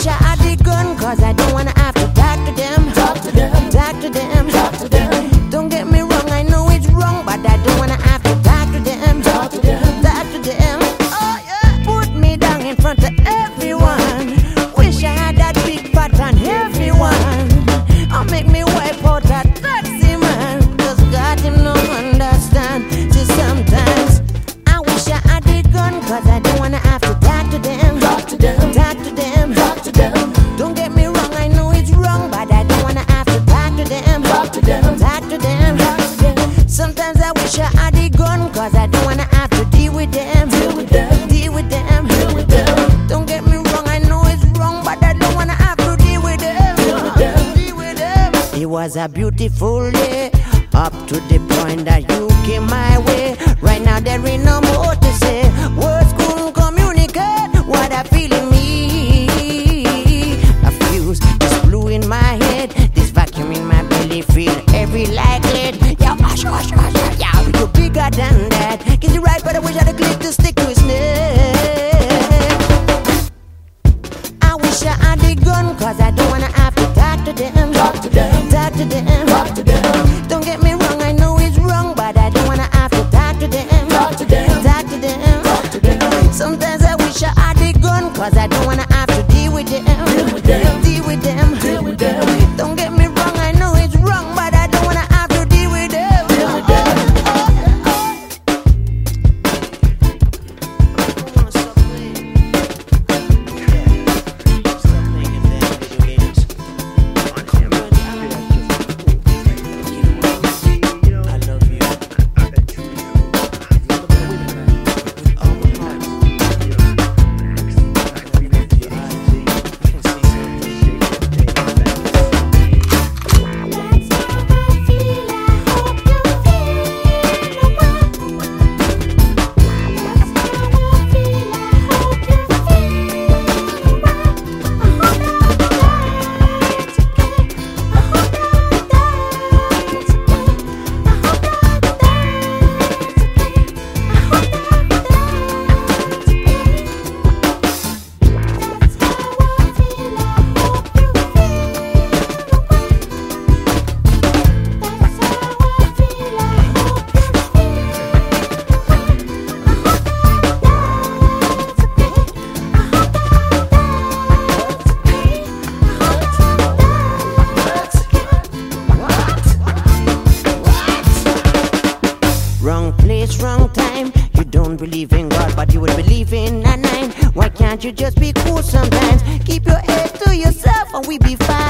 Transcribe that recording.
I had the gun, cause I don't wanna have to talk to them. Talk to them, talk to them, talk to them. Don't get me wrong, I know it's wrong, but I don't wanna have to talk to them. Talk to them, talk to them. Oh yeah, put me down in front of everyone. Wish I had that big fat and heavy one. I'll make me wipe out that taxi man, cause God him no understand. Just sometimes I wish I had the gun, cause I don't wanna have to talk to them. Talk to them, talk to them, talk to them. Don't get me wrong, I know it's wrong, but I don't wanna have to talk to them. Talk to them, talk to them, talk to them. Sometimes I wish I had the gun, cause I don't wanna have to deal with them. Deal with them, deal with them, deal with them. Don't get me wrong, I know it's wrong, but I don't wanna have to deal with them. Deal with them, deal with them. It was a beautiful day, up to the point that you came my way. Right now there ain't no more to say. Words couldn't communicate what I feel in me. A fuse just blew in my head. This vacuum in my belly feel heavy like lead. Yo, hush, hush, hush, yo, you're bigger than that. Get you right, but I wish I'd click to stick to his neck. I wish I had the gun, cause I don't wanna have to talk to them. Talk to them, talk to them, talk to them. Don't get me wrong, I know it's wrong, but I don't wanna have to talk to them. Talk to them, talk to them, talk to them. Sometimes I wish I had the gun, cause I don't wanna have to deal with them. Deal with them, deal with them, deal with them. Don't get me wrong, I know it's wrong, but I don't wanna have to deal with them. Deal with them. Wrong place, wrong time. You don't believe in God, but you would believe in a nine. Why can't you just be cool sometimes? Keep your head to yourself and we be fine.